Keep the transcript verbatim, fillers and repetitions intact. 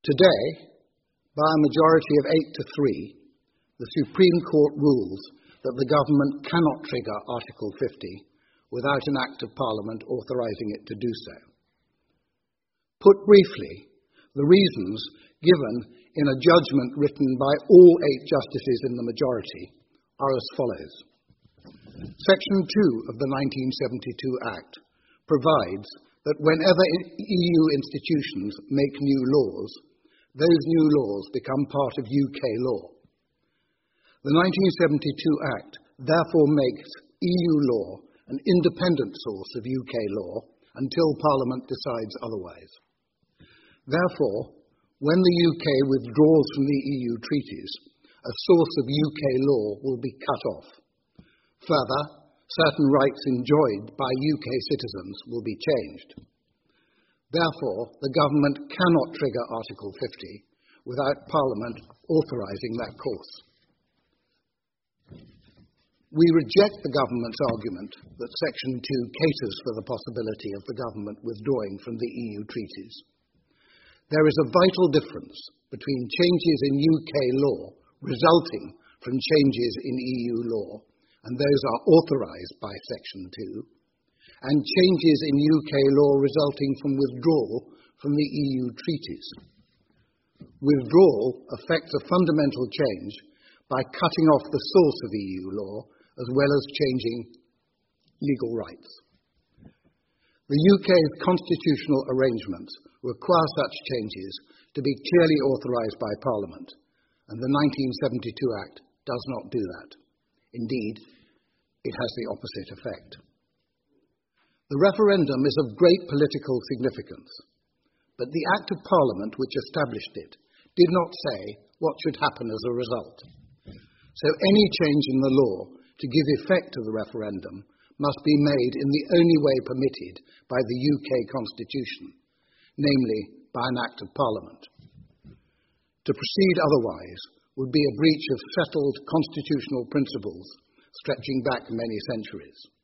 Today, by a majority of eight to three, the Supreme Court rules that the government cannot trigger Article fifty without an Act of Parliament authorising it to do so. Put briefly, the reasons given in a judgment written by all eight justices in the majority are as follows. Section two of the nineteen seventy-two Act provides that whenever E U institutions make new laws, those new laws become part of U K law. The nineteen seventy-two Act therefore makes E U law an independent source of U K law until Parliament decides otherwise. Therefore, when the U K withdraws from the E U treaties, a source of U K law will be cut off. Further, certain rights enjoyed by U K citizens will be changed. Therefore, the government cannot trigger Article fifty without Parliament authorising that course. We reject the government's argument that Section two caters for the possibility of the government withdrawing from the E U treaties. There is a vital difference between changes in U K law resulting from changes in E U law, and those are authorised by Section two, and changes in U K law resulting from withdrawal from the E U treaties. Withdrawal affects a fundamental change by cutting off the source of E U law as well as changing legal rights. The U K's constitutional arrangements require such changes to be clearly authorised by Parliament, and the nineteen seventy-two Act does not do that. Indeed, it has the opposite effect. The referendum is of great political significance, but the Act of Parliament which established it did not say what should happen as a result. So any change in the law to give effect to the referendum must be made in the only way permitted by the U K Constitution, namely by an Act of Parliament. To proceed otherwise would be a breach of settled constitutional principles stretching back many centuries.